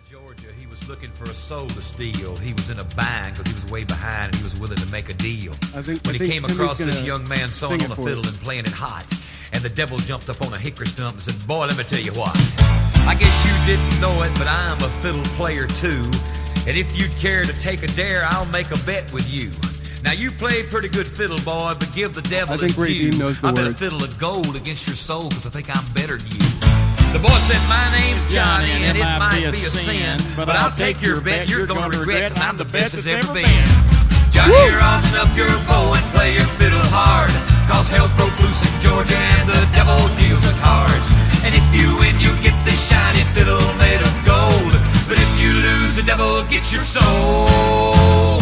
Georgia, he was looking for a soul to steal. He was in a bind because he was way behind and he was willing to make a deal. When he came across this young man sawing on a fiddle and playing it hot, and the devil jumped up on a hickory stump and said, "Boy, let me tell you what. I guess you didn't know it, but I'm a fiddle player too. And if you'd care to take a dare, I'll make a bet with you. Now, you played pretty good fiddle, boy, but give the devil his due. I bet a fiddle of gold against your soul because I think I'm better than you." The boy said, "My name's Johnny, and it might be a sin, but I'll take your bet. You're going to regret because I'm the best as ever been. Johnny, rosin up your bow and play your fiddle hard, cause hell's broke loose in Georgia and the devil deals the cards. And if you win, you get this shiny fiddle made of gold, but if you lose, the devil gets your soul."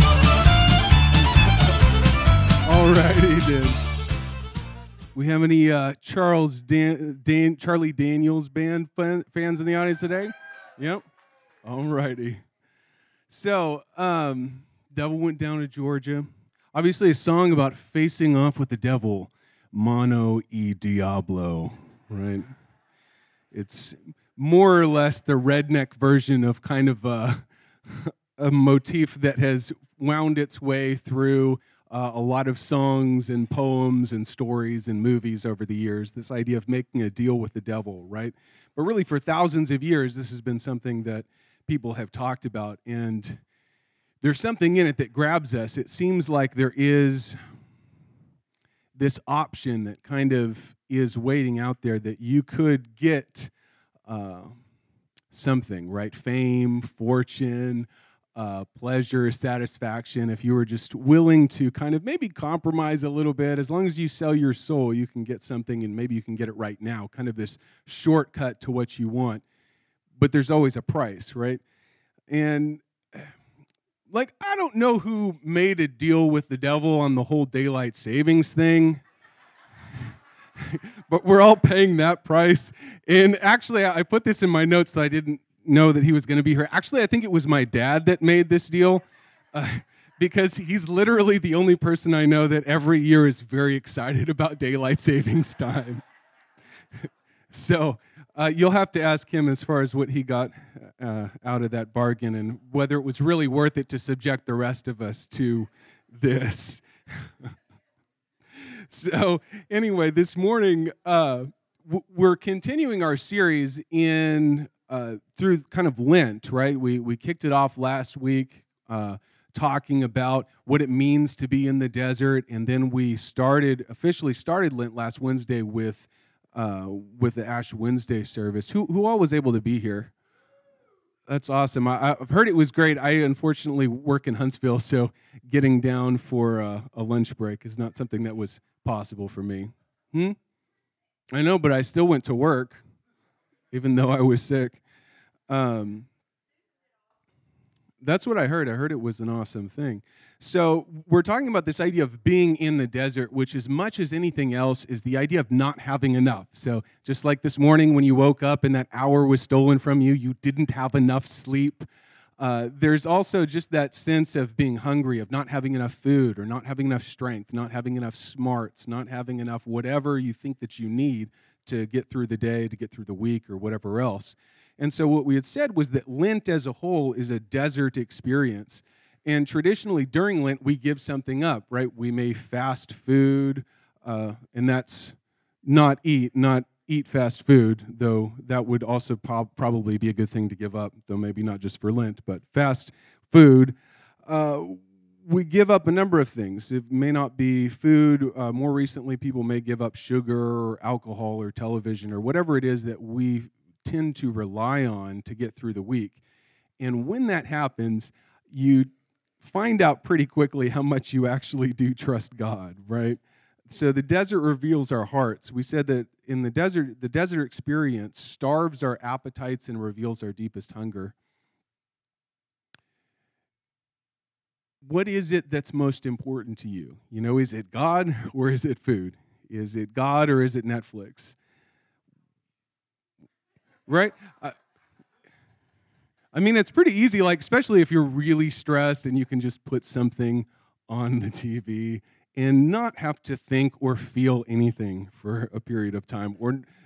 All right, he did. We have any Charlie Daniels band fans in the audience today? Yep. All righty. So, Devil Went Down to Georgia. Obviously a song about facing off with the devil. Mono y Diablo, right? It's more or less the redneck version of kind of a motif that has wound its way through a lot of songs and poems and stories and movies over the years, this idea of making a deal with the devil, right? But really for thousands of years, this has been something that people have talked about, and there's something in it that grabs us. It seems like there is this option that kind of is waiting out there that you could get something, right? Fame, fortune, pleasure, satisfaction. If you were just willing to kind of maybe compromise a little bit, as long as you sell your soul, you can get something, and maybe you can get it right now, kind of this shortcut to what you want. But there's always a price, right? And like, I don't know who made a deal with the devil on the whole daylight savings thing, but we're all paying that price. And actually, I put this in my notes that I didn't know that he was going to be here. Actually, I think it was my dad that made this deal because he's literally the only person I know that every year is very excited about daylight savings time. So you'll have to ask him as far as what he got out of that bargain and whether it was really worth it to subject the rest of us to this. So anyway, this morning we're continuing our series in through kind of Lent, right? We kicked it off last week talking about what it means to be in the desert, and then we officially started Lent last Wednesday with the Ash Wednesday service. Who all was able to be here? That's awesome. I've heard it was great. I unfortunately work in Huntsville, so getting down for a lunch break is not something that was possible for me. I know, but I still went to work, even though I was sick. That's what I heard. I heard it was an awesome thing. So we're talking about this idea of being in the desert, which as much as anything else is the idea of not having enough. So just like this morning when you woke up and that hour was stolen from you, you didn't have enough sleep. There's also just that sense of being hungry, of not having enough food or not having enough strength, not having enough smarts, not having enough whatever you think that you need to get through the day, to get through the week, or whatever else. And so what we had said was that Lent as a whole is a desert experience. And traditionally during Lent, we give something up, right? We may fast food, and that's not eat fast food, though that would also probably be a good thing to give up, though maybe not just for Lent, but fast food. We give up a number of things. It may not be food. More recently, people may give up sugar or alcohol or television or whatever it is that we tend to rely on to get through the week. And when that happens, you find out pretty quickly how much you actually do trust God, right? So the desert reveals our hearts. We said that in the desert experience starves our appetites and reveals our deepest hunger. What is it that's most important to you? You know, is it God or is it food? Is it God or is it Netflix? Right? I mean, it's pretty easy, like, especially if you're really stressed and you can just put something on the TV and not have to think or feel anything for a period of time, or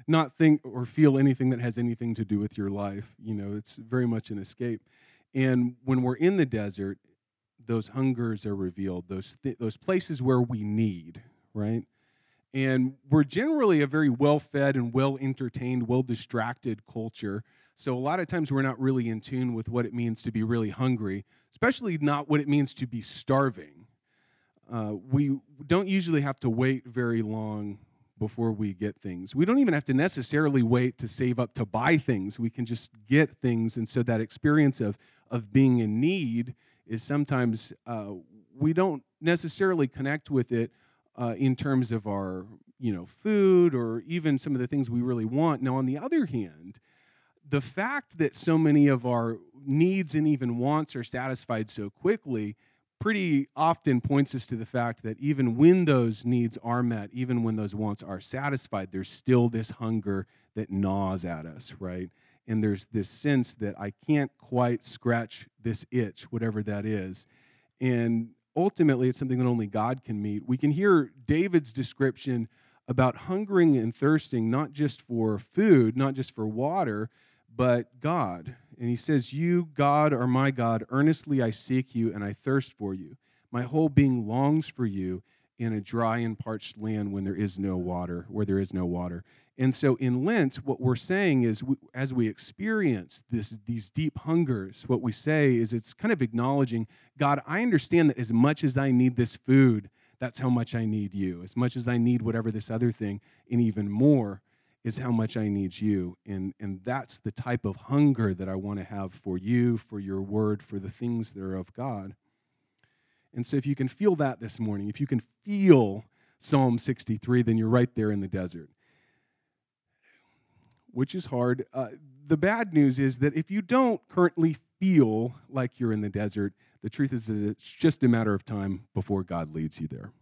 not think or feel anything that has anything to do with your life. It's very much an escape. And when we're in the desert, those hungers are revealed, those places where we need, right? And we're generally a very well-fed and well-entertained, well-distracted culture. So a lot of times we're not really in tune with what it means to be really hungry, especially not what it means to be starving. We don't usually have to wait very long before we get things. We don't even have to necessarily wait to save up to buy things. We can just get things. And so that experience of being in need is sometimes we don't necessarily connect with it in terms of our food or even some of the things we really want. Now, on the other hand, the fact that so many of our needs and even wants are satisfied so quickly pretty often points us to the fact that even when those needs are met, even when those wants are satisfied, there's still this hunger that gnaws at us, right? And there's this sense that I can't quite scratch this itch, whatever that is. And ultimately, it's something that only God can meet. We can hear David's description about hungering and thirsting, not just for food, not just for water, but God. And he says, "You, God, are my God. Earnestly I seek you, and I thirst for you. My whole being longs for you in a dry and parched land when there is no water, where there is no water." And so in Lent, what we're saying is, as we experience these deep hungers, what we say is it's kind of acknowledging, God, I understand that as much as I need this food, that's how much I need you. As much as I need whatever this other thing, and even more is how much I need you. And that's the type of hunger that I want to have for you, for your word, for the things that are of God. And so if you can feel that this morning, if you can feel Psalm 63, then you're right there in the desert, which is hard. The bad news is that if you don't currently feel like you're in the desert, the truth is that it's just a matter of time before God leads you there,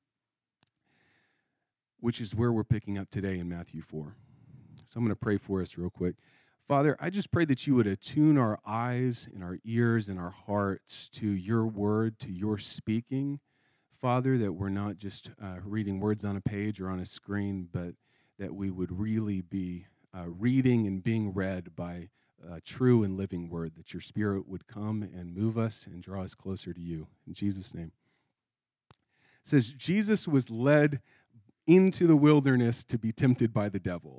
which is where we're picking up today in Matthew 4. So I'm going to pray for us real quick. Father, I just pray that you would attune our eyes and our ears and our hearts to your word, to your speaking. Father, that we're not just reading words on a page or on a screen, but that we would really be reading and being read by a true and living word, that your Spirit would come and move us and draw us closer to you. In Jesus' name. It says, Jesus was led into the wilderness to be tempted by the devil.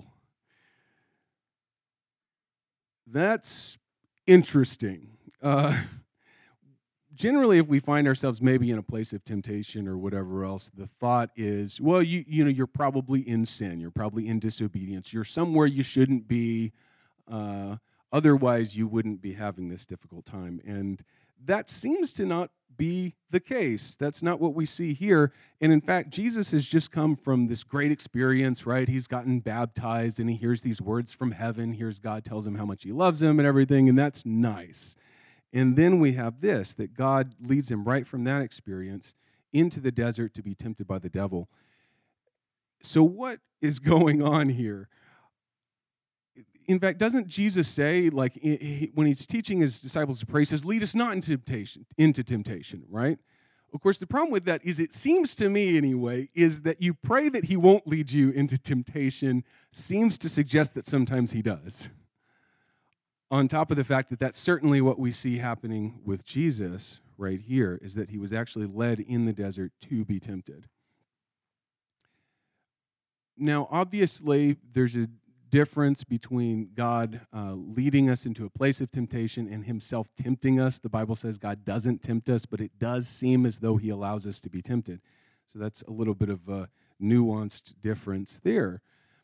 That's interesting. Generally, if we find ourselves maybe in a place of temptation or whatever else, the thought is, well, you're probably in sin. You're probably in disobedience. You're somewhere you shouldn't be. Otherwise, you wouldn't be having this difficult time. And that seems to not be the case. That's not what we see here. And in fact, Jesus has just come from this great experience, right? He's gotten baptized and he hears these words from heaven. Hears God tells him how much he loves him and everything, and that's nice. And then we have this, that God leads him right from that experience into the desert to be tempted by the devil. So what is going on here? In fact, doesn't Jesus say, like, when he's teaching his disciples to pray, he says, lead us not into temptation, right? Of course, the problem with that is, it seems to me anyway, is that you pray that he won't lead you into temptation seems to suggest that sometimes he does. On top of the fact that that's certainly what we see happening with Jesus right here, is that he was actually led in the desert to be tempted. Now, obviously, there's a difference between God leading us into a place of temptation and himself tempting us. The Bible says God doesn't tempt us, but it does seem as though he allows us to be tempted. So that's a little bit of a nuanced difference there.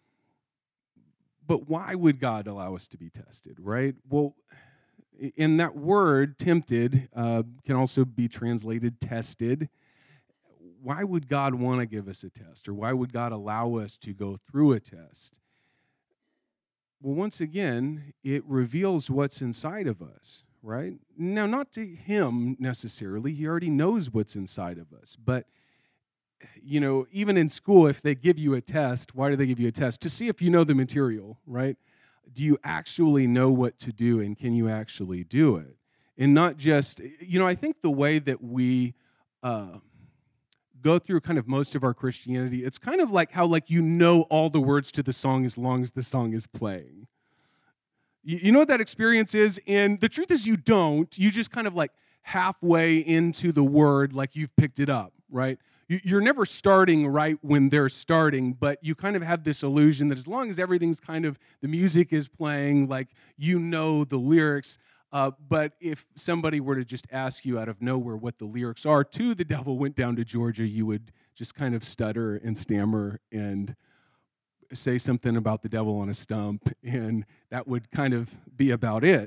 But why would God allow us to be tested, right? Well, in that word, tempted, can also be translated tested. Why would God want to give us a test? Or why would God allow us to go through a test? Well, once again, it reveals what's inside of us, right? Now, not to him necessarily. He already knows what's inside of us. But, even in school, if they give you a test, why do they give you a test? To see if you know the material, right? Do you actually know what to do, and can you actually do it? And not just, I think the way that we go through kind of most of our Christianity, it's kind of like how like you know all the words to the song as long as the song is playing. You know what that experience is? And the truth is you don't. You just kind of like halfway into the word like you've picked it up, right? You're never starting right when they're starting, but you kind of have this illusion that as long as everything's kind of, the music is playing, like you know the lyrics. But if somebody were to just ask you out of nowhere what the lyrics are to "The Devil Went Down to Georgia," you would just kind of stutter and stammer and say something about the devil on a stump, and that would kind of be about it.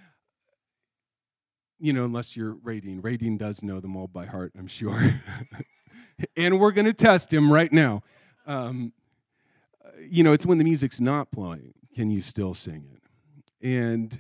You know, unless you're Radine. Radine does know them all by heart, I'm sure. And we're going to test him right now. You know, it's when the music's not playing, can you still sing it? And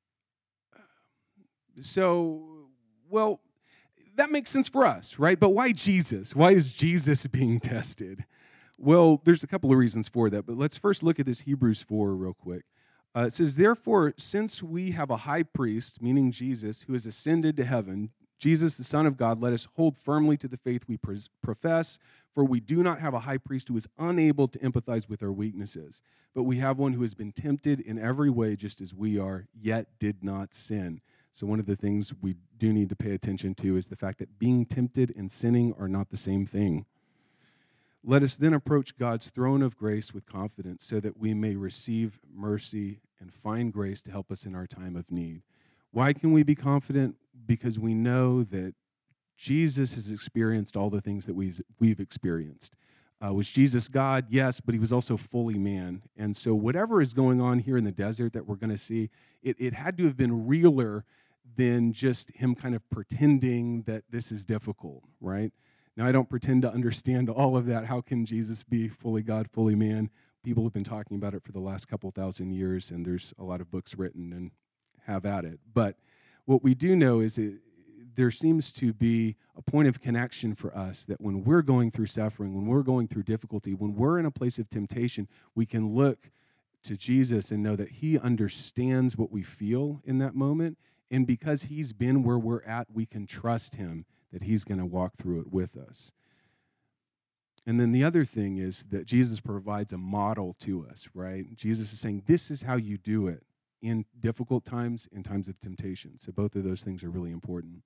so, well, that makes sense for us, right? But why Jesus? Why is Jesus being tested? Well, there's a couple of reasons for that, but let's first look at this Hebrews 4 real quick. It says, "Therefore, since we have a high priest," meaning Jesus, "who has ascended to heaven, Jesus, the Son of God, let us hold firmly to the faith we profess, for we do not have a high priest who is unable to empathize with our weaknesses, but we have one who has been tempted in every way just as we are, yet did not sin." So one of the things we do need to pay attention to is the fact that being tempted and sinning are not the same thing. "Let us then approach God's throne of grace with confidence so that we may receive mercy and find grace to help us in our time of need." Why can we be confident? Because we know that Jesus has experienced all the things that we've experienced. Was Jesus God? Yes, but he was also fully man. And so whatever is going on here in the desert that we're going to see, it had to have been realer than just him kind of pretending that this is difficult, right? Now, I don't pretend to understand all of that. How can Jesus be fully God, fully man? People have been talking about it for the last couple thousand years, and there's a lot of books written, and have at it. But what we do know is that there seems to be a point of connection for us that when we're going through suffering, when we're going through difficulty, when we're in a place of temptation, we can look to Jesus and know that he understands what we feel in that moment. And because he's been where we're at, we can trust him that he's going to walk through it with us. And then the other thing is that Jesus provides a model to us, right? Jesus is saying, this is how you do it in difficult times, in times of temptation. So both of those things are really important.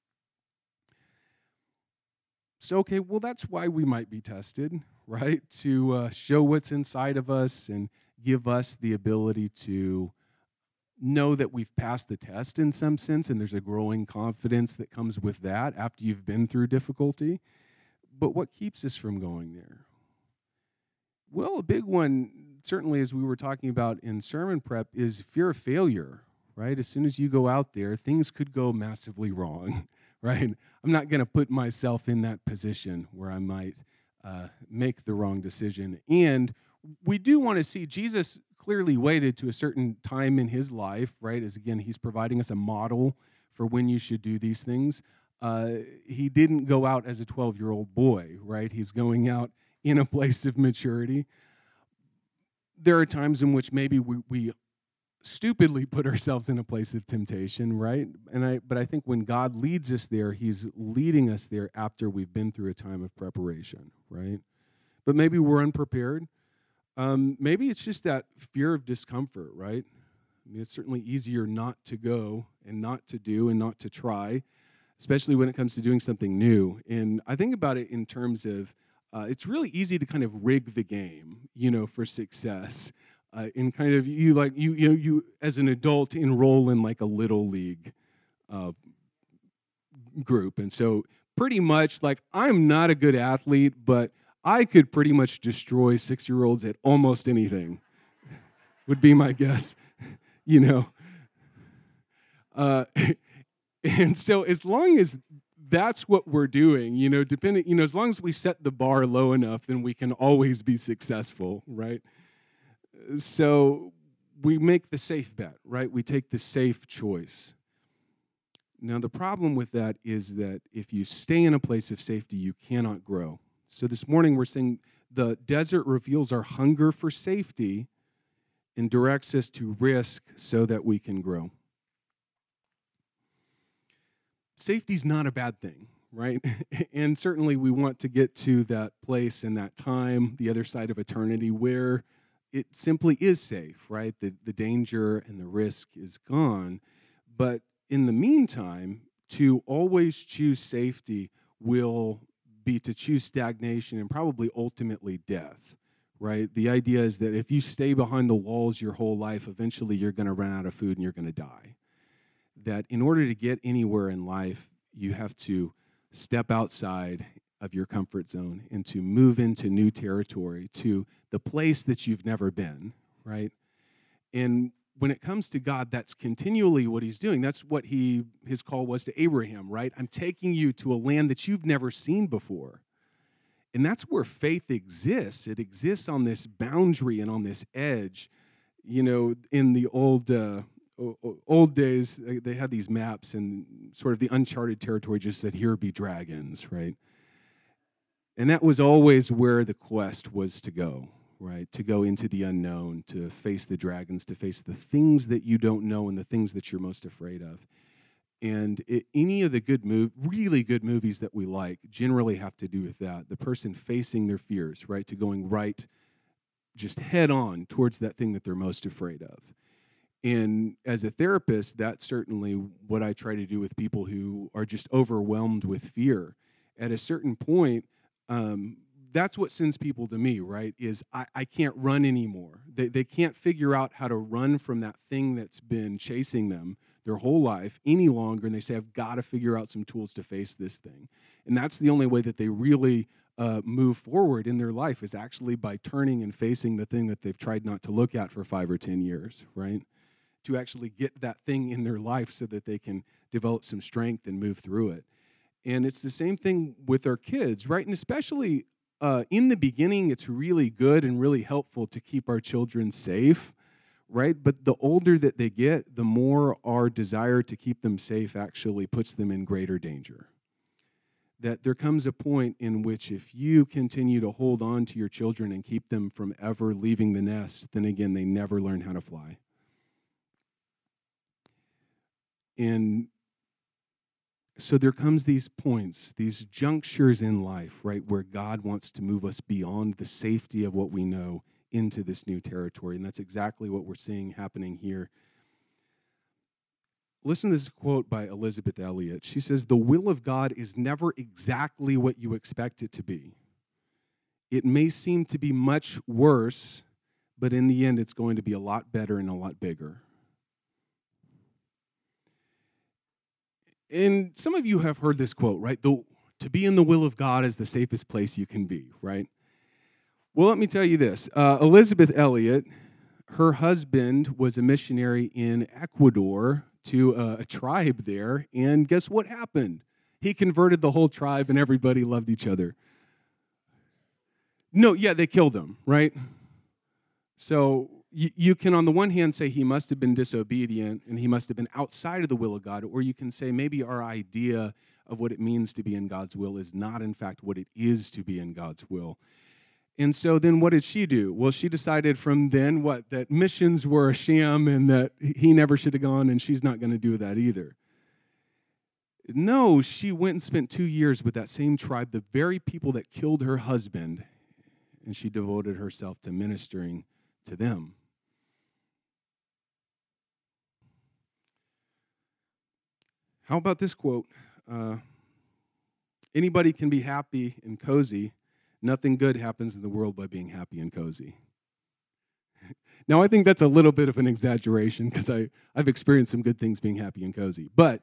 So, okay, well, that's why we might be tested, right? To show what's inside of us and give us the ability to know that we've passed the test in some sense, and there's a growing confidence that comes with that after you've been through difficulty. But what keeps us from going there? Well, a big one, certainly as we were talking about in sermon prep, is fear of failure, right? As soon as you go out there, things could go massively wrong, right? I'm not going to put myself in that position where I might make the wrong decision. And we do want to see Jesus clearly waited to a certain time in his life, right? As again, he's providing us a model for when you should do these things. He didn't go out as a 12-year-old boy, right? He's going out in a place of maturity. There are times in which maybe we stupidly put ourselves in a place of temptation, right? But I think when God leads us there, he's leading us there after we've been through a time of preparation, right? But maybe we're unprepared. Maybe it's just that fear of discomfort, right? I mean, it's certainly easier not to go and not to do and not to try, especially when it comes to doing something new. And I think about it in terms of it's really easy to kind of rig the game, for success. In kind of you as an adult enroll in like a little league group, and so pretty much like I'm not a good athlete, but I could pretty much destroy 6-year-olds at almost anything. Would be my guess, And so as long as that's what we're doing, as long as we set the bar low enough, then we can always be successful, right? So we make the safe bet, right? We take the safe choice. Now, the problem with that is that if you stay in a place of safety, you cannot grow. So this morning we're saying the desert reveals our hunger for safety and directs us to risk so that we can grow. Safety's not a bad thing, right? And certainly we want to get to that place and that time, the other side of eternity, where it simply is safe, right? The danger and the risk is gone. But in the meantime, to always choose safety will be to choose stagnation and probably ultimately death, right? The idea is that if you stay behind the walls your whole life, eventually you're going to run out of food and you're going to die. That in order to get anywhere in life, you have to step outside of your comfort zone and to move into new territory, to the place that you've never been, right? And when it comes to God, that's continually what he's doing. That's what his call was to Abraham, right? I'm taking you to a land that you've never seen before. And that's where faith exists. It exists on this boundary and on this edge. You know, in the old days, they had these maps, and sort of the uncharted territory just said, here be dragons, right? And that was always where the quest was to go, right? To go into the unknown, to face the dragons, to face the things that you don't know and the things that you're most afraid of. And any of the really good movies that we like generally have to do with that. The person facing their fears, right? To going right, just head on towards that thing that they're most afraid of. And as a therapist, that's certainly what I try to do with people who are just overwhelmed with fear. At a certain point, that's what sends people to me, right? Is I can't run anymore. They can't figure out how to run from that thing that's been chasing them their whole life any longer, and they say, I've got to figure out some tools to face this thing. And that's the only way that they really move forward in their life, is actually by turning and facing the thing that they've tried not to look at for 5 or 10 years, right? To actually get that thing in their life so that they can develop some strength and move through it. And it's the same thing with our kids, right? And especially in the beginning, it's really good and really helpful to keep our children safe, right? But the older that they get, the more our desire to keep them safe actually puts them in greater danger. That there comes a point in which if you continue to hold on to your children and keep them from ever leaving the nest, then again, they never learn how to fly. And so there comes these points, these junctures in life, right, where God wants to move us beyond the safety of what we know into this new territory. And that's exactly what we're seeing happening here. Listen to this quote by Elisabeth Elliot. She says, "The will of God is never exactly what you expect it to be. It may seem to be much worse, but in the end, it's going to be a lot better and a lot bigger." And some of you have heard this quote, right? To be in the will of God is the safest place you can be, right? Well, let me tell you this. Elisabeth Elliot, her husband was a missionary in Ecuador to a tribe there, and guess what happened? He converted the whole tribe, and everybody loved each other. No, yeah, they killed him, right? So you can, on the one hand, say he must have been disobedient and he must have been outside of the will of God, or you can say maybe our idea of what it means to be in God's will is not, in fact, what it is to be in God's will. And so then what did she do? Well, she decided from then, that missions were a sham and that he never should have gone, and she's not going to do that either. No, she went and spent 2 years with that same tribe, the very people that killed her husband, and she devoted herself to ministering to them. How about this quote? Anybody can be happy and cozy. Nothing good happens in the world by being happy and cozy. Now, I think that's a little bit of an exaggeration because I've experienced some good things being happy and cozy. But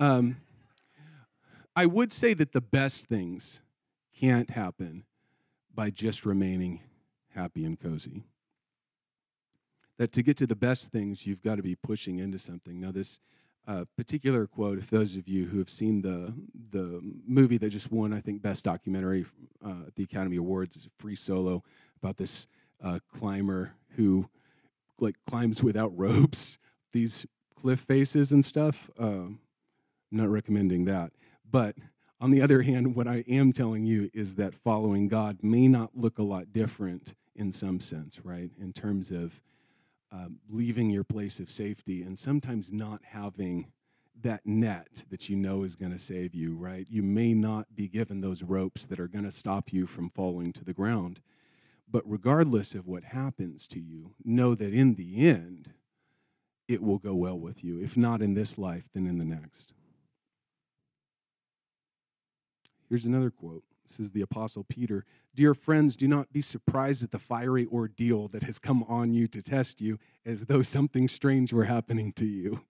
I would say that the best things can't happen by just remaining happy and cozy. That to get to the best things, you've got to be pushing into something. Now, this particular quote, if those of you who have seen the movie that just won, I think, Best Documentary at the Academy Awards, is Free Solo, about this climber who climbs without ropes, these cliff faces and stuff. I'm not recommending that. But on the other hand, what I am telling you is that following God may not look a lot different in some sense, right? In terms of leaving your place of safety and sometimes not having that net that you know is going to save you, right? You may not be given those ropes that are going to stop you from falling to the ground. But regardless of what happens to you, know that in the end, it will go well with you. If not in this life, then in the next. Here's another quote. This is the Apostle Peter. Dear friends, do not be surprised at the fiery ordeal that has come on you to test you, as though something strange were happening to you.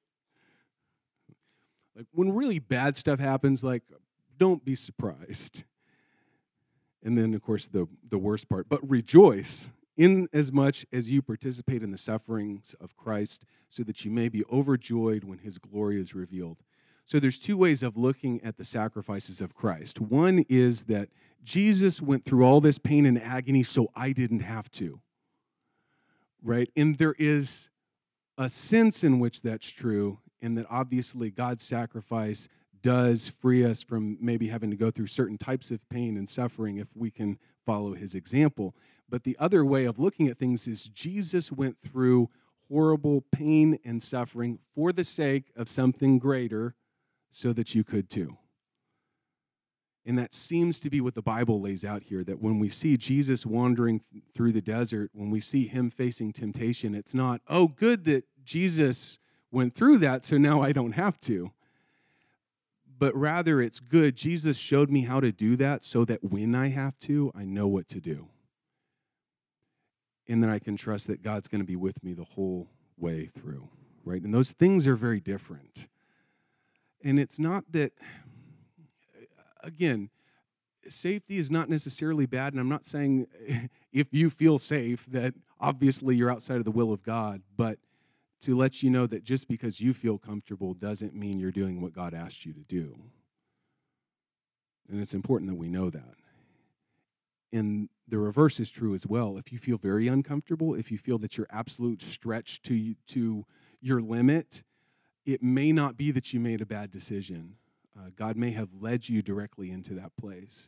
Like when really bad stuff happens, like, don't be surprised. And then, of course, the worst part. But rejoice in as much as you participate in the sufferings of Christ, so that you may be overjoyed when his glory is revealed. So there's two ways of looking at the sacrifices of Christ. One is that Jesus went through all this pain and agony so I didn't have to, right? And there is a sense in which that's true, and that obviously God's sacrifice does free us from maybe having to go through certain types of pain and suffering if we can follow his example. But the other way of looking at things is Jesus went through horrible pain and suffering for the sake of something greater so that you could too. And that seems to be what the Bible lays out here, that when we see Jesus wandering through the desert, when we see him facing temptation, it's not, oh, good that Jesus went through that, so now I don't have to. But rather, it's good. Jesus showed me how to do that so that when I have to, I know what to do. And then I can trust that God's going to be with me the whole way through, right? And those things are very different. And it's not that, again, safety is not necessarily bad. And I'm not saying if you feel safe that obviously you're outside of the will of God, but to let you know that just because you feel comfortable doesn't mean you're doing what God asked you to do. And it's important that we know that. And the reverse is true as well. If you feel very uncomfortable, if you feel that you're absolute stretched to your limit, it may not be that you made a bad decision. God may have led you directly into that place.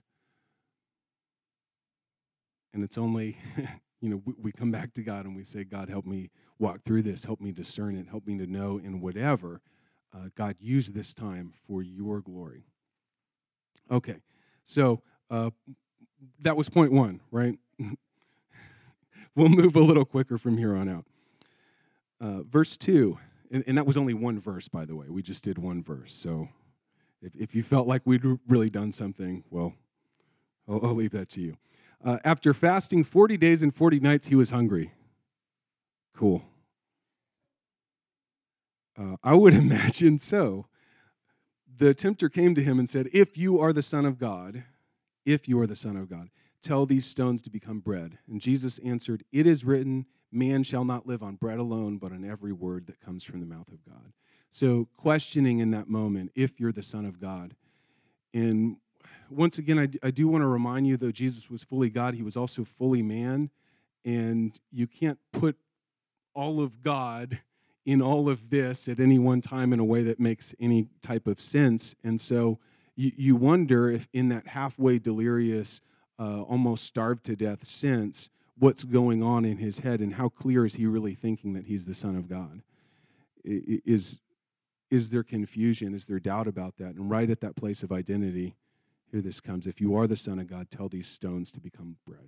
And it's only, we come back to God and we say, God, help me walk through this. Help me discern it. Help me to know in whatever. God, use this time for your glory. Okay, so that was point one, right? We'll move a little quicker from here on out. Verse 2, and that was only one verse, by the way. We just did one verse. So if you felt like we'd really done something, well, I'll leave that to you. After fasting 40 days and 40 nights, he was hungry. Cool. I would imagine so. The tempter came to him and said, if you are the Son of God, tell these stones to become bread. And Jesus answered, it is written, man shall not live on bread alone, but on every word that comes from the mouth of God. So questioning in that moment, if you're the Son of God. And once again, I do want to remind you, though Jesus was fully God, he was also fully man. And you can't put all of God in all of this at any one time in a way that makes any type of sense. And so you wonder if in that halfway delirious, almost starved to death sense, what's going on in his head and how clear is he really thinking that he's the Son of God? Is there confusion? Is there doubt about that? And right at that place of identity, here this comes. If you are the Son of God, tell these stones to become bread.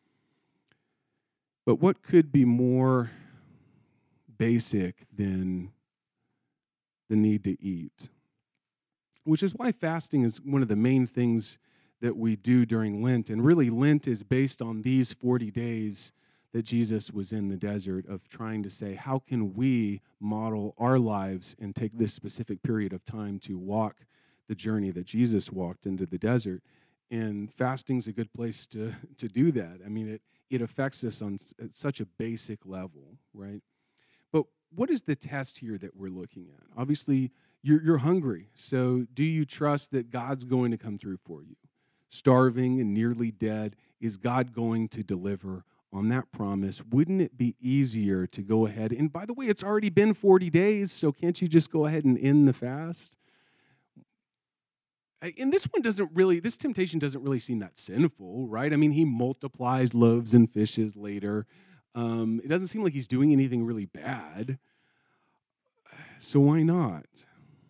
But what could be more basic than the need to eat? Which is why fasting is one of the main things that we do during Lent. And really, Lent is based on these 40 days that Jesus was in the desert, of trying to say, how can we model our lives and take this specific period of time to walk the journey that Jesus walked into the desert? And fasting's a good place to do that. I mean, it affects us on such a basic level, right? But what is the test here that we're looking at? Obviously, you're hungry. So do you trust that God's going to come through for you? Starving and nearly dead, is God going to deliver on that promise? Wouldn't it be easier to go ahead? And by the way, it's already been 40 days, so can't you just go ahead and end the fast? And this temptation doesn't really seem that sinful, right? I mean, he multiplies loaves and fishes later. It doesn't seem like he's doing anything really bad. So why not?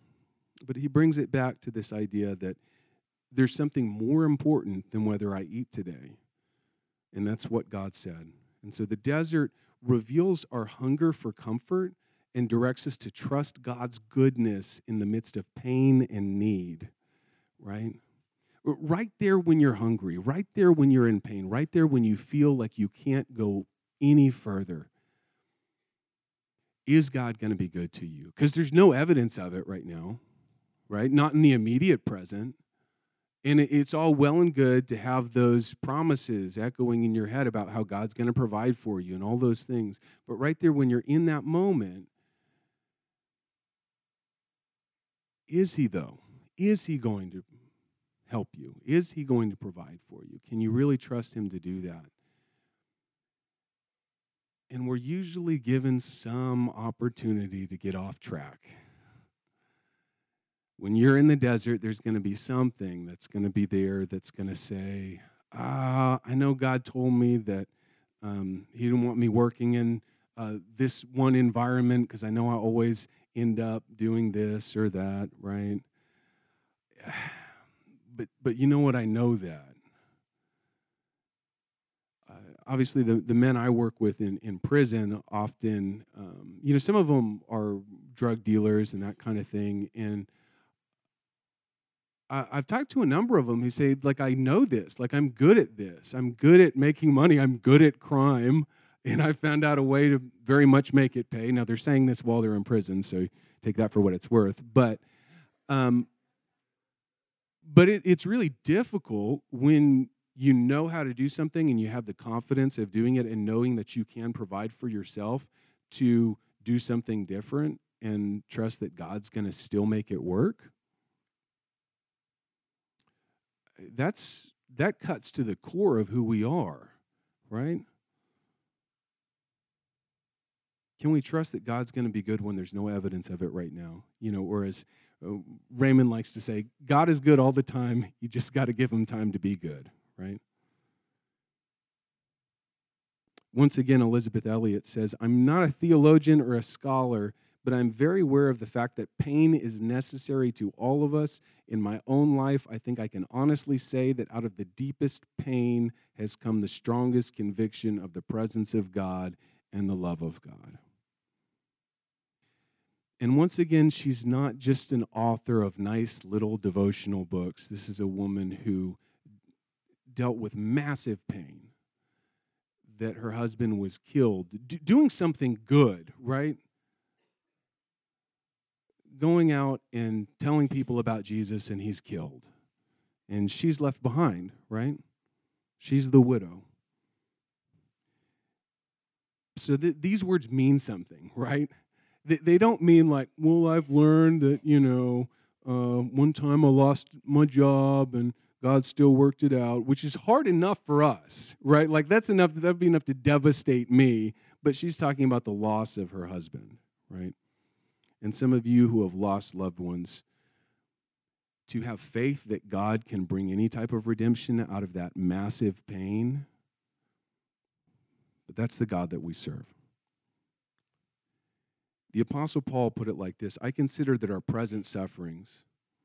But he brings it back to this idea that there's something more important than whether I eat today. And that's what God said. And so the desert reveals our hunger for comfort and directs us to trust God's goodness in the midst of pain and need, right? Right there when you're hungry, right there when you're in pain, right there when you feel like you can't go any further. Is God going to be good to you? Because there's no evidence of it right now, right? Not in the immediate present. And it's all well and good to have those promises echoing in your head about how God's going to provide for you and all those things. But right there when you're in that moment, is he though? Is he going to help you? Is he going to provide for you? Can you really trust him to do that? And we're usually given some opportunity to get off track. When you're in the desert, there's going to be something that's going to be there that's going to say, I know God told me that he didn't want me working in this one environment because I know I always end up doing this or that, right? But you know what? I know that. Obviously, the men I work with in prison often, some of them are drug dealers and that kind of thing. And I've talked to a number of them who say, like, I know this. Like, I'm good at this. I'm good at making money. I'm good at crime. And I found out a way to very much make it pay. Now, they're saying this while they're in prison, so take that for what it's worth. But it's really difficult when you know how to do something and you have the confidence of doing it and knowing that you can provide for yourself to do something different and trust that God's going to still make it work. That cuts to the core of who we are, right? Can we trust that God's going to be good when there's no evidence of it right now? Or as Raymond likes to say, God is good all the time. You just got to give him time to be good, right? Once again, Elizabeth Elliot says, I'm not a theologian or a scholar, but I'm very aware of the fact that pain is necessary to all of us. In my own life, I think I can honestly say that out of the deepest pain has come the strongest conviction of the presence of God and the love of God. And once again, she's not just an author of nice little devotional books. This is a woman who dealt with massive pain, that her husband was killed, doing something good, right? Going out and telling people about Jesus, and he's killed. And she's left behind, right? She's the widow. So these words mean something, right? They don't mean like, well, I've learned that, one time I lost my job and God still worked it out, which is hard enough for us, right? Like that'd be enough to devastate me. But she's talking about the loss of her husband, right? And some of you who have lost loved ones, to have faith that God can bring any type of redemption out of that massive pain. But that's the God that we serve. The Apostle Paul put it like this: I consider that our present sufferings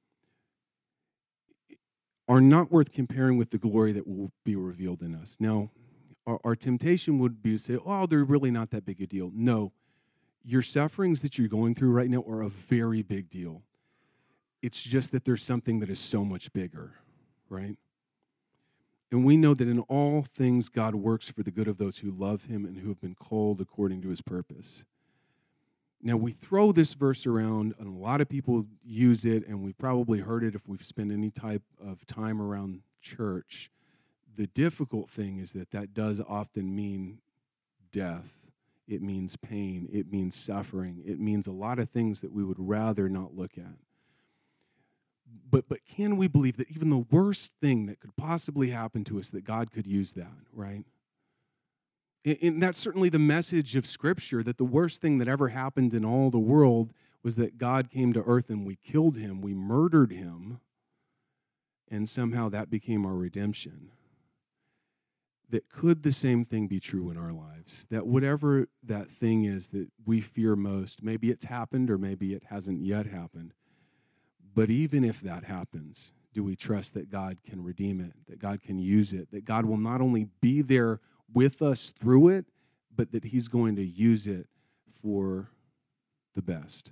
are not worth comparing with the glory that will be revealed in us. Now, our temptation would be to say, oh, they're really not that big a deal. No, your sufferings that you're going through right now are a very big deal. It's just that there's something that is so much bigger, right? And we know that in all things God works for the good of those who love him and who have been called according to his purpose. Now, we throw this verse around, and a lot of people use it, and we've probably heard it if we've spent any type of time around church. The difficult thing is that does often mean death. It means pain. It means suffering. It means a lot of things that we would rather not look at. But can we believe that even the worst thing that could possibly happen to us, that God could use that, right? And that's certainly the message of Scripture, that the worst thing that ever happened in all the world was that God came to earth and we killed him, we murdered him, and somehow that became our redemption. That could the same thing be true in our lives? That whatever that thing is that we fear most, maybe it's happened or maybe it hasn't yet happened, But even if that happens, do we trust that God can redeem it, that God can use it, that God will not only be there with us through it, but that he's going to use it for the best?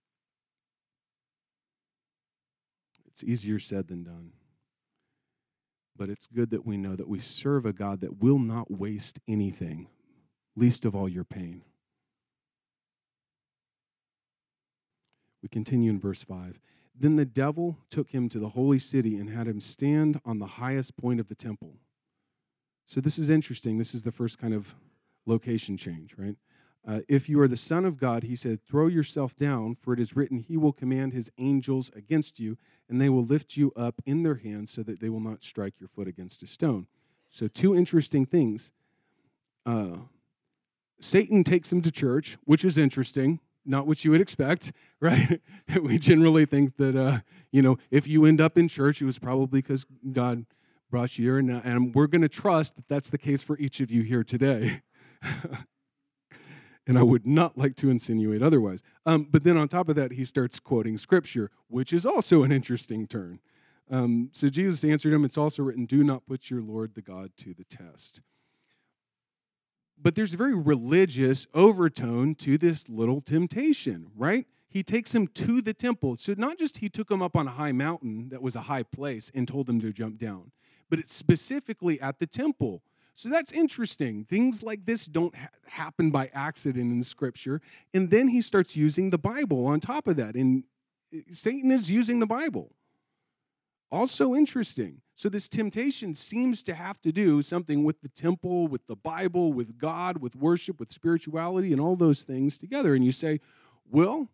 It's easier said than done. But it's good that we know that we serve a God that will not waste anything, least of all your pain. We continue in verse 5. Then the devil took him to the holy city and had him stand on the highest point of the temple. So this is interesting. This is the first kind of location change, right? If you are the Son of God, he said, throw yourself down, for it is written, he will command his angels against you, and they will lift you up in their hands so that they will not strike your foot against a stone. So two interesting things. Satan takes him to church, which is interesting. Not what you would expect, right? We generally think that, if you end up in church, it was probably because God brought you here, and we're going to trust that that's the case for each of you here today. And I would not like to insinuate otherwise. But then on top of that, he starts quoting Scripture, which is also an interesting turn. So Jesus answered him, it's also written, do not put your Lord the God to the test. But there's a very religious overtone to this little temptation, right? He takes him to the temple. So not just he took him up on a high mountain that was a high place and told him to jump down, but it's specifically at the temple. So that's interesting. Things like this don't happen by accident in Scripture. And then he starts using the Bible on top of that. And Satan is using the Bible. Also interesting. So this temptation seems to have to do something with the temple, with the Bible, with God, with worship, with spirituality, and all those things together. And you say, well,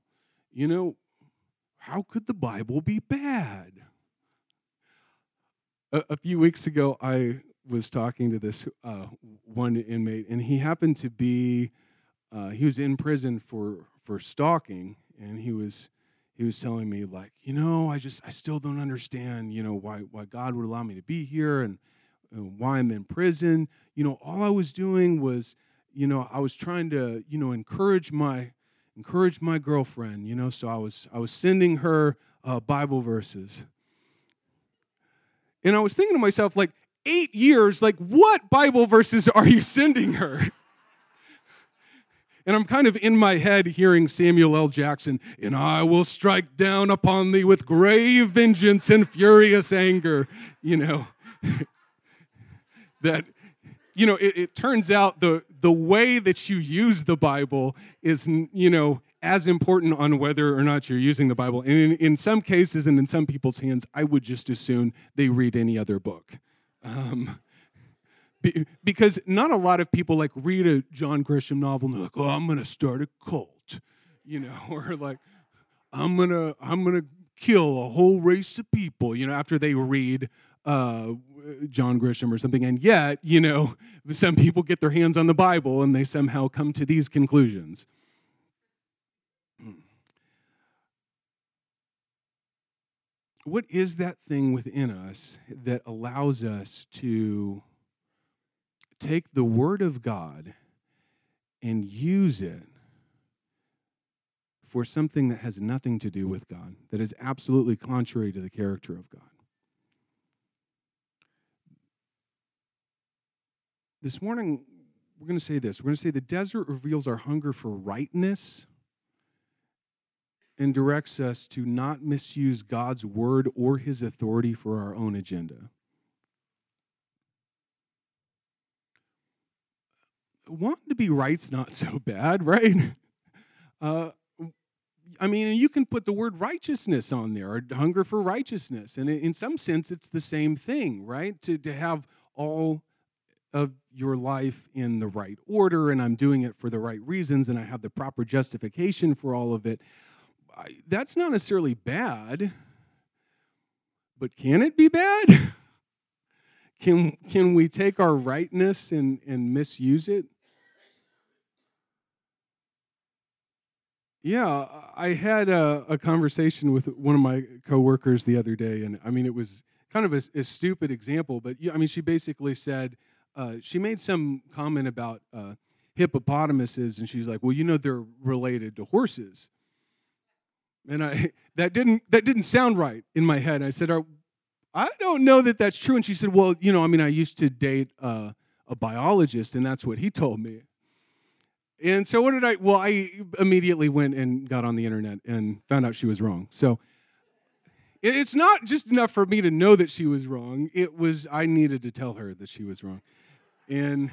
how could the Bible be bad? A few weeks ago, I was talking to this one inmate, and he happened to be, he was in prison for stalking, and he was telling me, like, I still don't understand, why God would allow me to be here and why I'm in prison. All I was doing was, I was trying to, encourage my girlfriend, so I was sending her Bible verses. And I was thinking to myself, like, 8 years, like, what Bible verses are you sending her? And I'm kind of in my head hearing Samuel L. Jackson, and I will strike down upon thee with grave vengeance and furious anger, that, it turns out the way that you use the Bible is, as important on whether or not you're using the Bible. And in some cases and in some people's hands, I would just assume they read any other book. Because not a lot of people like read a John Grisham novel and they're like, oh, I'm going to start a cult, or like, I'm gonna kill a whole race of people, after they read John Grisham or something. And yet, some people get their hands on the Bible and they somehow come to these conclusions. What is that thing within us that allows us to take the Word of God and use it for something that has nothing to do with God, that is absolutely contrary to the character of God? This morning, we're going to say this. We're going to say the desert reveals our hunger for rightness and directs us to not misuse God's word or his authority for our own agenda. Wanting to be right's not so bad, right? You can put the word righteousness on there, or hunger for righteousness. And in some sense, it's the same thing, right? To have all of your life in the right order, and I'm doing it for the right reasons, and I have the proper justification for all of it. That's not necessarily bad, but can it be bad? Can we take our rightness and misuse it? Yeah, I had a conversation with one of my coworkers the other day, and it was kind of a stupid example, but she basically said, she made some comment about hippopotamuses, and she's like, well, they're related to horses. And that didn't sound right in my head. I said, I don't know that that's true. And she said, well, I used to date a biologist, and that's what he told me. And so what did I? Well, I immediately went and got on the internet and found out she was wrong. So it's not just enough for me to know that she was wrong. I needed to tell her that she was wrong. And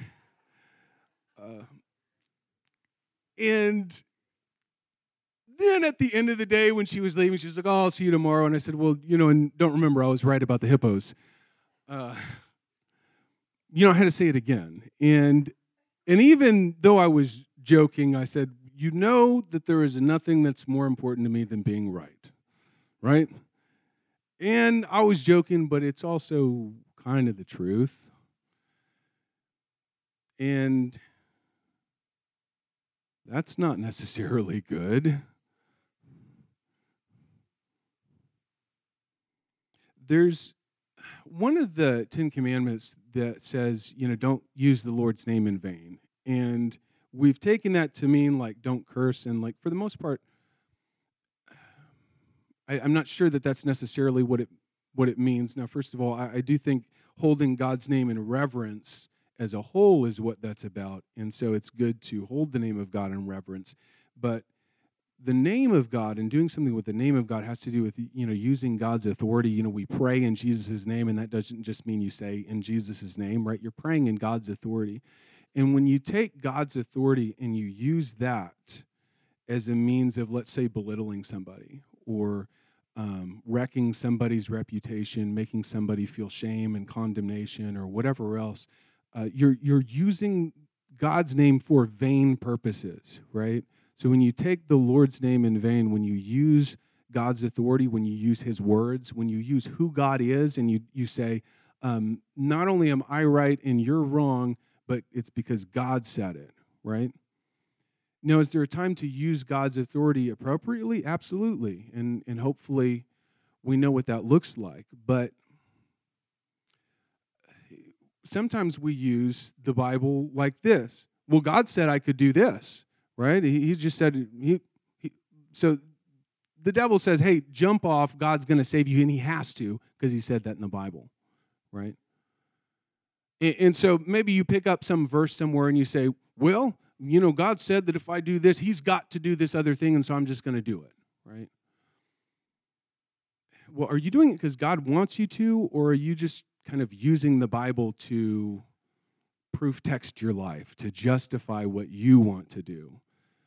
then at the end of the day, when she was leaving, she was like, oh, I'll see you tomorrow. And I said, well, and don't remember, I was right about the hippos. I had to say it again. And even though I was joking, I said, that there is nothing that's more important to me than being right? Right? And I was joking, but it's also kind of the truth. And that's not necessarily good. There's one of the 10 Commandments that says, don't use the Lord's name in vain. And we've taken that to mean, like, don't curse. And, like, for the most part, I'm not sure that that's necessarily what it means. Now, first of all, I do think holding God's name in reverence as a whole is what that's about. And so it's good to hold the name of God in reverence. But the name of God and doing something with the name of God has to do with, using God's authority. We pray in Jesus' name, and that doesn't just mean you say in Jesus' name, right? You're praying in God's authority. And when you take God's authority and you use that as a means of, let's say, belittling somebody or wrecking somebody's reputation, making somebody feel shame and condemnation or whatever else, you're using God's name for vain purposes, right? So when you take the Lord's name in vain, when you use God's authority, when you use his words, when you use who God is and you say, not only am I right and you're wrong, but it's because God said it, right? Now, is there a time to use God's authority appropriately? Absolutely. And hopefully we know what that looks like. But sometimes we use the Bible like this. Well, God said I could do this, right? He just said, so the devil says, hey, jump off, God's going to save you, and he has to because he said that in the Bible, right? And so maybe you pick up some verse somewhere and you say, well, God said that if I do this, he's got to do this other thing, and so I'm just going to do it, right? Well, are you doing it because God wants you to, or are you just kind of using the Bible to proof text your life, to justify what you want to do?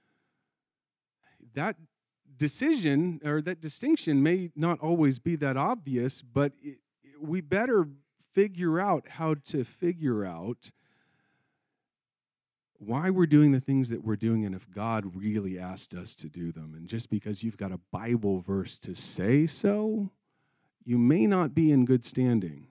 That decision or that distinction may not always be that obvious, but we better figure out how to figure out why we're doing the things that we're doing and if God really asked us to do them. And just because you've got a Bible verse to say so, you may not be in good standing.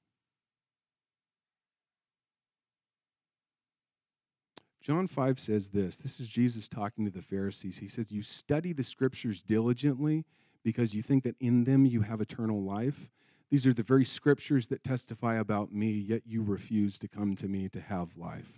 John 5 says this. This is Jesus talking to the Pharisees. He says, you study the scriptures diligently because you think that in them you have eternal life. These are the very scriptures that testify about me, yet you refuse to come to me to have life.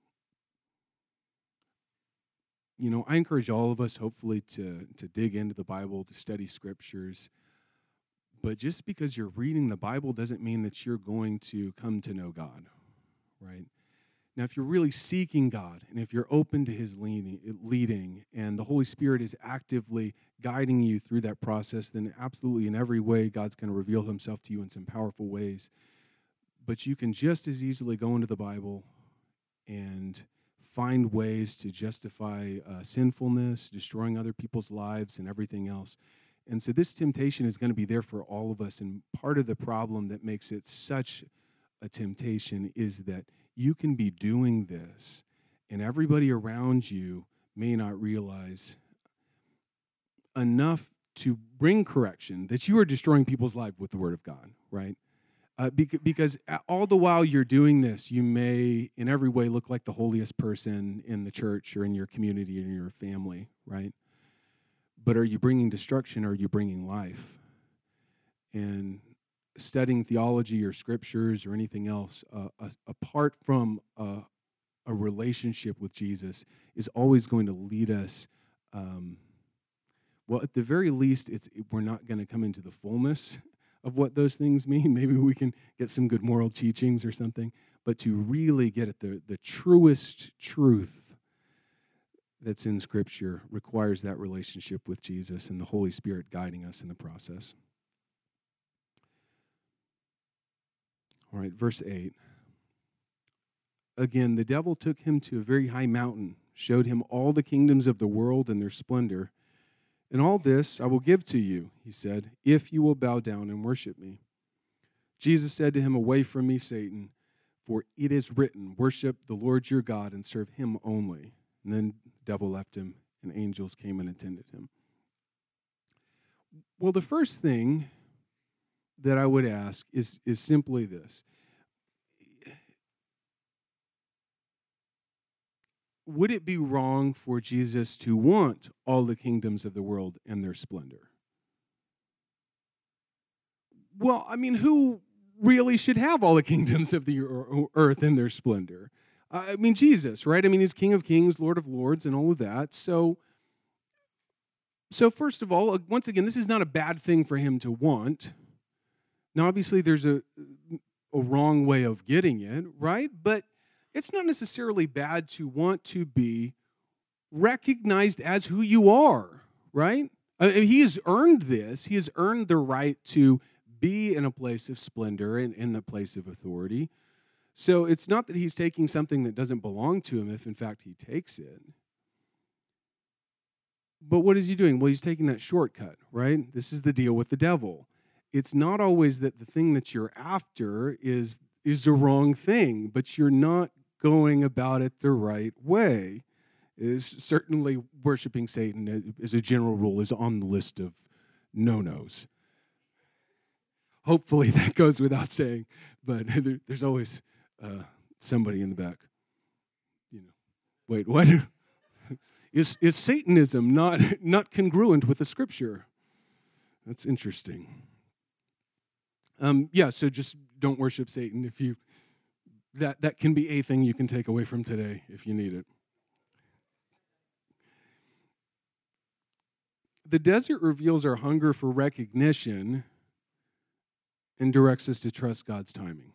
I encourage all of us, hopefully, to dig into the Bible, to study scriptures. But just because you're reading the Bible doesn't mean that you're going to come to know God, right? Now, if you're really seeking God, and if you're open to his leading, and the Holy Spirit is actively guiding you through that process, then absolutely in every way, God's going to reveal himself to you in some powerful ways. But you can just as easily go into the Bible and find ways to justify sinfulness, destroying other people's lives, and everything else. And so this temptation is going to be there for all of us. And part of the problem that makes it such a temptation is that you can be doing this, and everybody around you may not realize enough to bring correction that you are destroying people's lives with the Word of God, right? Because all the while you're doing this, you may in every way look like the holiest person in the church or in your community or in your family, right? But are you bringing destruction or are you bringing life? And studying theology or scriptures or anything else, apart from a relationship with Jesus, is always going to lead us, Well, at the very least, we're not going to come into the fullness of what those things mean. Maybe we can get some good moral teachings or something. But to really get at the truest truth that's in Scripture requires that relationship with Jesus and the Holy Spirit guiding us in the process. All right, verse 8. Again, the devil took him to a very high mountain, showed him all the kingdoms of the world and their splendor. And all this I will give to you, he said, if you will bow down and worship me. Jesus said to him, away from me, Satan, for it is written, worship the Lord your God and serve him only. And then the devil left him, and angels came and attended him. Well, the first thing that I would ask is simply this. Would it be wrong for Jesus to want all the kingdoms of the world and their splendor? Well, I mean, who really should have all the kingdoms of the earth and their splendor? I mean, Jesus, right? I mean, he's King of Kings, Lord of Lords, and all of that. So first of all, once again, this is not a bad thing for him to want. Now, obviously, there's a wrong way of getting it, right? But it's not necessarily bad to want to be recognized as who you are, right? I mean, he has earned this. He has earned the right to be in a place of splendor and in the place of authority. So it's not that he's taking something that doesn't belong to him if, in fact, he takes it. But what is he doing? Well, he's taking that shortcut, right? This is the deal with the devil. It's not always that the thing that you're after is the wrong thing, but you're not going about it the right way. Is certainly worshiping Satan, as a general rule, is on the list of no-nos. Hopefully that goes without saying, but there's always somebody in the back. Wait, what? Is Satanism not congruent with the Scripture? That's interesting. So just don't worship Satan. If you that can be a thing you can take away from today if you need it. The desert reveals our hunger for recognition and directs us to trust God's timing.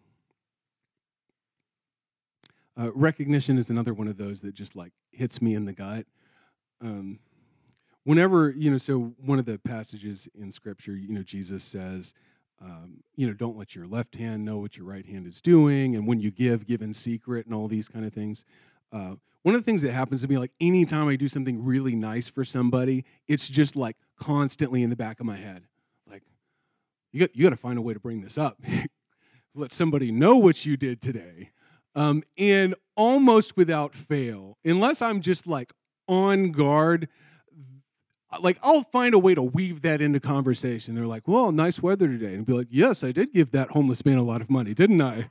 Recognition is another one of those that just hits me in the gut. Whenever, so one of the passages in Scripture, Jesus says, don't let your left hand know what your right hand is doing, and when you give in secret, and all these kind of things. One of the things that happens to me, anytime I do something really nice for somebody, it's just constantly in the back of my head. You got to find a way to bring this up. Let somebody know what you did today. And almost without fail, unless I'm just on guard, I'll find a way to weave that into conversation. They're like, well, nice weather today. And I'll be like, yes, I did give that homeless man a lot of money, didn't I?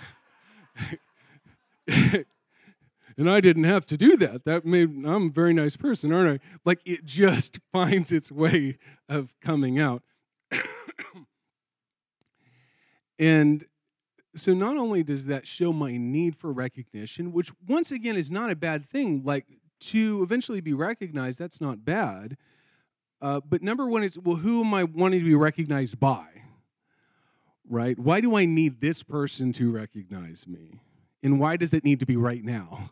And I didn't have to do that. I'm a very nice person, aren't I? It just finds its way of coming out. And so not only does that show my need for recognition, which once again is not a bad thing, to eventually be recognized, that's not bad. But number one is, well, who am I wanting to be recognized by? Right? Why do I need this person to recognize me? And why does it need to be right now?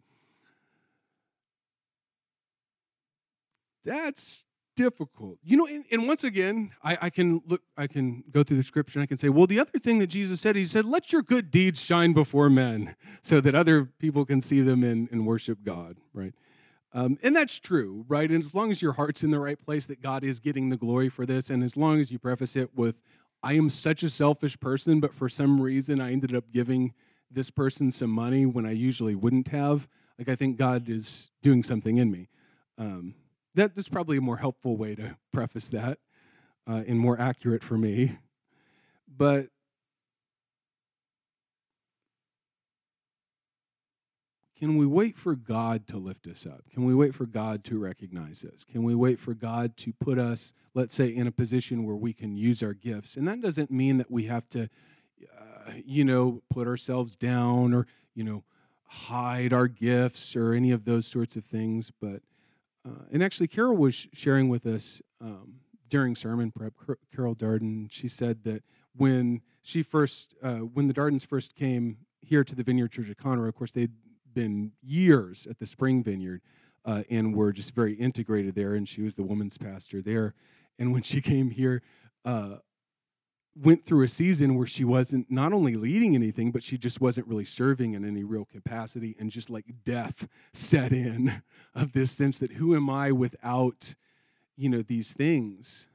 That's difficult. And once again, I can go through the Scripture and I can say, well, the other thing that Jesus said, he said, let your good deeds shine before men so that other people can see them and worship God, right? And that's true, right? And as long as your heart's in the right place, that God is getting the glory for this, and as long as you preface it with, I am such a selfish person, but for some reason I ended up giving this person some money when I usually wouldn't have, I think God is doing something in me. That's probably a more helpful way to preface that, and more accurate for me. But can we wait for God to lift us up? Can we wait for God to recognize us? Can we wait for God to put us, let's say, in a position where we can use our gifts? And that doesn't mean that we have to, put ourselves down or, hide our gifts or any of those sorts of things. But And actually, Carol was sharing with us during sermon prep. Carol Darden, she said that when the Dardens first came here to the Vineyard Church of Conroe, of course, they'd been years at the Spring Vineyard and were just very integrated there, and she was the women's pastor there. And when she came here, went through a season where she wasn't not only leading anything, but she just wasn't really serving in any real capacity, and just like death set in of this sense that who am I without, these things?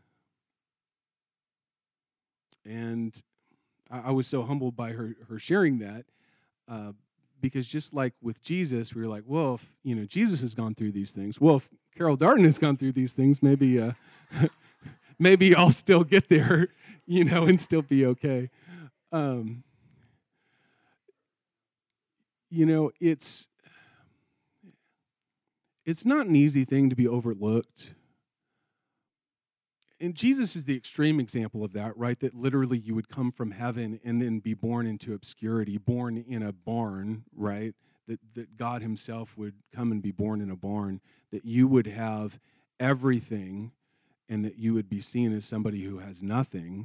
And I was so humbled by her sharing that, because just like with Jesus, we were like, well, if, Jesus has gone through these things. Well, if Carol Darden has gone through these things, maybe maybe I'll still get there, and still be okay. It's not an easy thing to be overlooked. And Jesus is the extreme example of that, right? That literally you would come from heaven and then be born into obscurity, born in a barn, right? That God himself would come and be born in a barn, that you would have everything and that you would be seen as somebody who has nothing.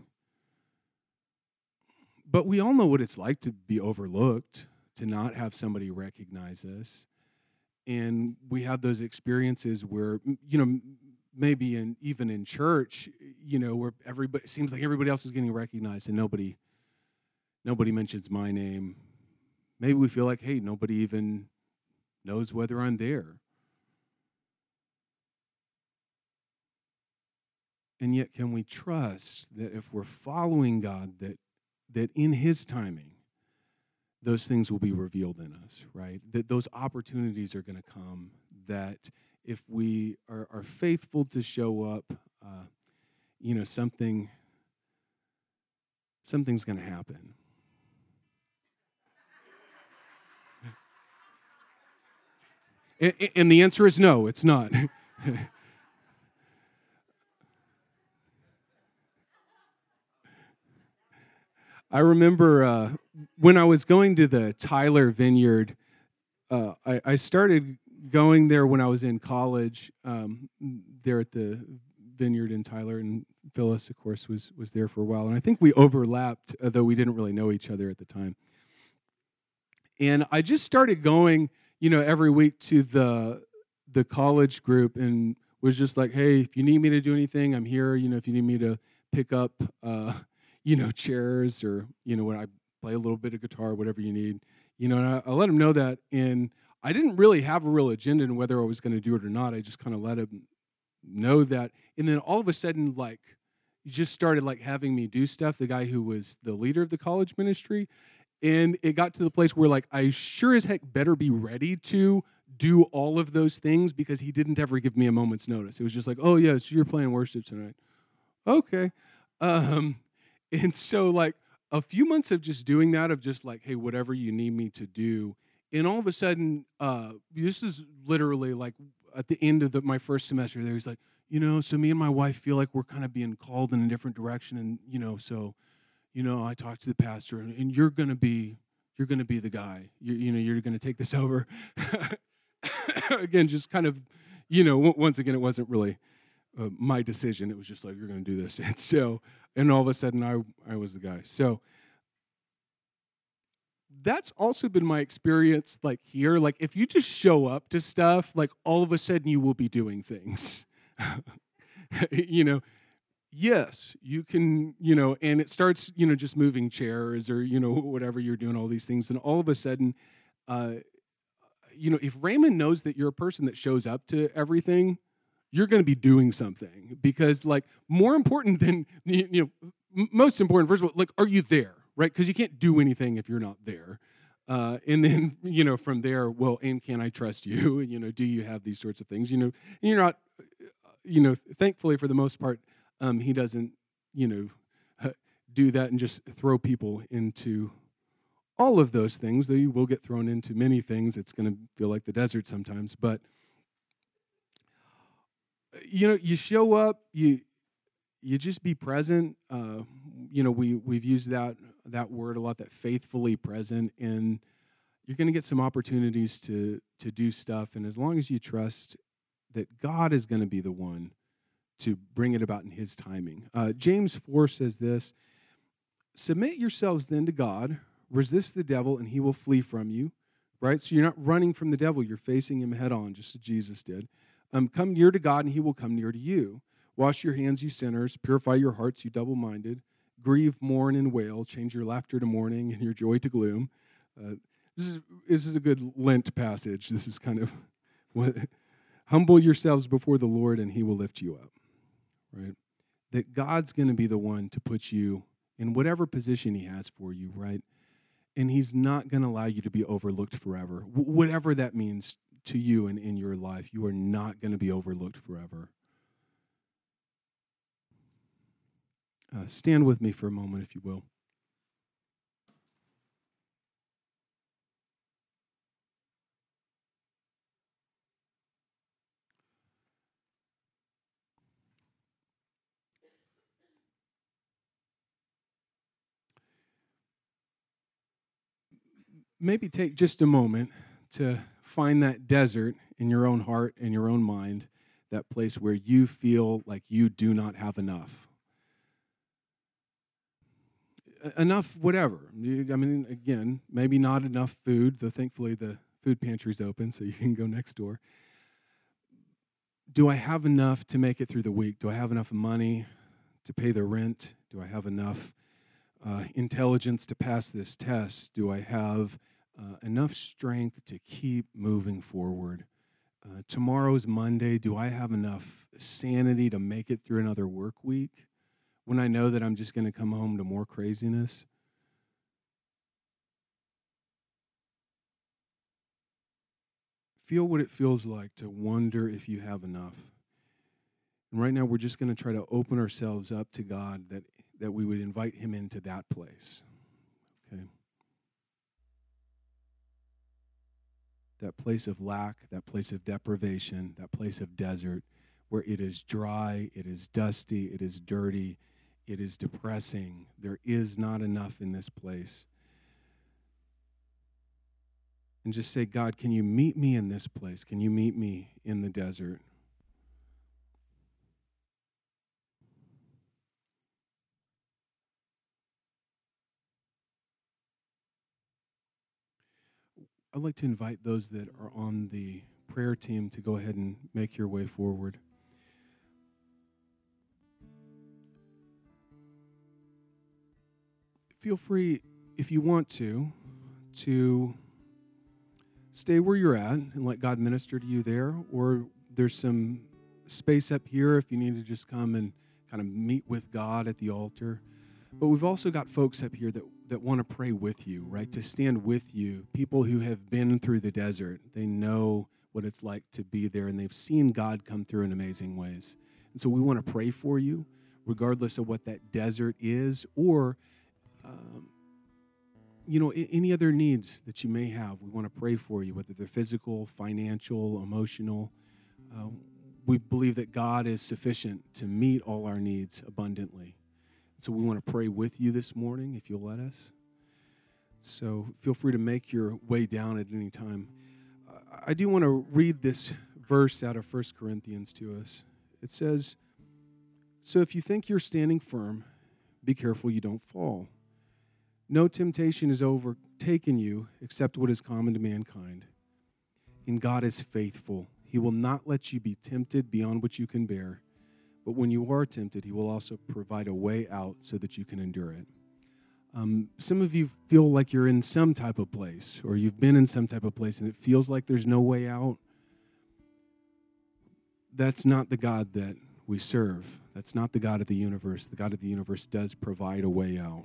But we all know what it's like to be overlooked, to not have somebody recognize us. And we have those experiences where, maybe even in church, where it seems like everybody else is getting recognized and nobody mentions my name. Maybe we feel like, hey, nobody even knows whether I'm there. And yet, can we trust that if we're following God, that in his timing, those things will be revealed in us, right? That those opportunities are going to come, that if we are faithful to show up, something's going to happen. And the answer is no, it's not. I remember when I was going to the Tyler Vineyard, I started going there when I was in college, there at the Vineyard in Tyler, and Phyllis, of course, was there for a while. And I think we overlapped, though we didn't really know each other at the time. And I just started going, every week to the college group, and was just like, hey, if you need me to do anything, I'm here. If you need me to pick up, chairs, or, when I play a little bit of guitar, whatever you need, and I let them know that. And I didn't really have a real agenda in whether I was going to do it or not. I just kind of let them know that. And then all of a sudden, he just started having me do stuff, the guy who was the leader of the college ministry. And it got to the place where I sure as heck better be ready to do all of those things, because he didn't ever give me a moment's notice. It was just like, oh, yeah, so you're playing worship tonight. Okay. And so a few months of just doing that, of just hey, whatever you need me to do. And all of a sudden, this is literally at the end of my first semester there, he's like, so me and my wife feel like we're kind of being called in a different direction. And, so, I talked to the pastor, and you're going to be the guy. You're going to take this over. Again, just kind of, once again, it wasn't really my decision. It was just you're going to do this. And so, and all of a sudden I was the guy. So that's also been my experience here. If you just show up to stuff, all of a sudden you will be doing things. Yes, you can, and it starts, just moving chairs or, whatever you're doing, all these things. And all of a sudden, if Raymond knows that you're a person that shows up to everything, you're going to be doing something, because more important than, most important, first of all, are you there? Right? Because you can't do anything if you're not there. And then, from there, well, and can I trust you? Do you have these sorts of things? And you're not, thankfully for the most part, he doesn't, do that and just throw people into all of those things. Though you will get thrown into many things. It's going to feel like the desert sometimes. But, you show up, you just be present. We've used that word a lot, that faithfully present, and you're going to get some opportunities to do stuff. And as long as you trust that God is going to be the one to bring it about in his timing. James 4 says this, submit yourselves then to God, resist the devil, and he will flee from you, right? So you're not running from the devil, you're facing him head on, just as Jesus did. Come near to God, and he will come near to you. Wash your hands, you sinners. Purify your hearts, you double-minded. Grieve, mourn, and wail. Change your laughter to mourning and your joy to gloom. This is a good Lent passage. This is kind of what, humble yourselves before the Lord, and he will lift you up, right? That God's going to be the one to put you in whatever position he has for you, right? And he's not going to allow you to be overlooked forever. Whatever that means to you and in your life, you are not going to be overlooked forever. Stand with me for a moment, if you will. Maybe take just a moment to find that desert in your own heart and your own mind, that place where you feel like you do not have enough. Enough whatever. I mean, again, maybe not enough food, though thankfully the food pantry's open, so you can go next door. Do I have enough to make it through the week? Do I have enough money to pay the rent? Do I have enough intelligence to pass this test? Do I have enough strength to keep moving forward? Tomorrow's Monday. Do I have enough sanity to make it through another work week when I know that I'm just going to come home to more craziness? Feel what it feels like to wonder if you have enough. And right now we're just going to try to open ourselves up to God, that we would invite him into that place. Okay? That place of lack, that place of deprivation, that place of desert, where it is dry, it is dusty, it is dirty, it is depressing. There is not enough in this place. And just say, God, can you meet me in this place? Can you meet me in the desert? I'd like to invite those that are on the prayer team to go ahead and make your way forward. Feel free, if you want to stay where you're at and let God minister to you there, or there's some space up here if you need to just come and kind of meet with God at the altar. But we've also got folks up here that want to pray with you, right? To stand with you. People who have been through the desert. They know what it's like to be there, and they've seen God come through in amazing ways. And so we want to pray for you, regardless of what that desert is, or any other needs that you may have. We want to pray for you, whether they're physical, financial, emotional. We believe that God is sufficient to meet all our needs abundantly. So we want to pray with you this morning, if you'll let us. So feel free to make your way down at any time. I do want to read this verse out of 1 Corinthians to us. It says, so if you think you're standing firm, be careful you don't fall. No temptation has overtaken you except what is common to mankind. And God is faithful. He will not let you be tempted beyond what you can bear. But when you are tempted, he will also provide a way out so that you can endure it. Some of you feel like you're in some type of place, or you've been in some type of place, and it feels like there's no way out. That's not the God that we serve. That's not the God of the universe. The God of the universe does provide a way out.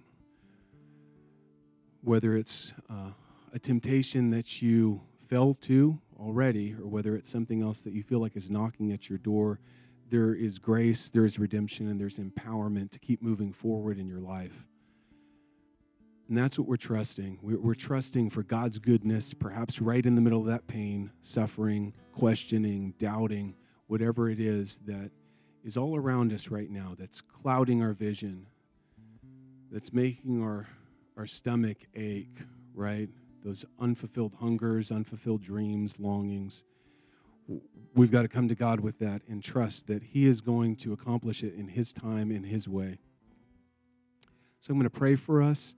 Whether it's a temptation that you fell to already, or whether it's something else that you feel like is knocking at your door, there is grace, there is redemption, and there's empowerment to keep moving forward in your life. And that's what we're trusting. We're trusting for God's goodness, perhaps right in the middle of that pain, suffering, questioning, doubting, whatever it is that is all around us right now, that's clouding our vision, that's making our stomach ache, right? Those unfulfilled hungers, unfulfilled dreams, longings. we've got to come to God with that and trust that he is going to accomplish it in his time, in his way. So I'm going to pray for us.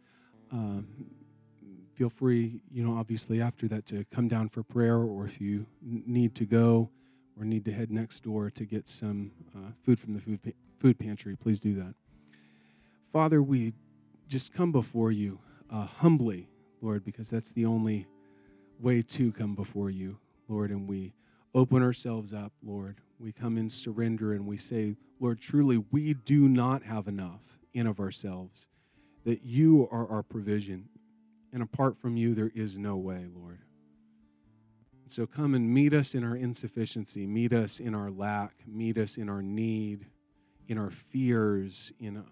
Feel free, obviously after that to come down for prayer, or if you need to go or need to head next door to get some food from the food pantry, please do that. Father, we just come before you humbly, Lord, because that's the only way to come before you, Lord, and we open ourselves up, Lord. We come in surrender and we say, Lord, truly, we do not have enough in of ourselves, that you are our provision, and apart from you, there is no way, Lord. So come and meet us in our insufficiency, meet us in our lack, meet us in our need, in our fears, in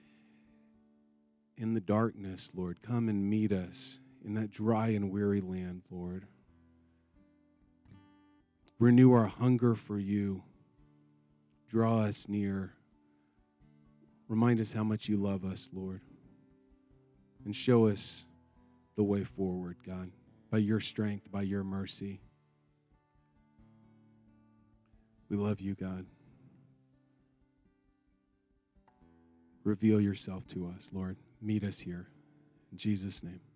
the darkness, Lord. Come and meet us in that dry and weary land, Lord. Renew our hunger for you. Draw us near. Remind us how much you love us, Lord. And show us the way forward, God, by your strength, by your mercy. We love you, God. Reveal yourself to us, Lord. Meet us here. In Jesus' name.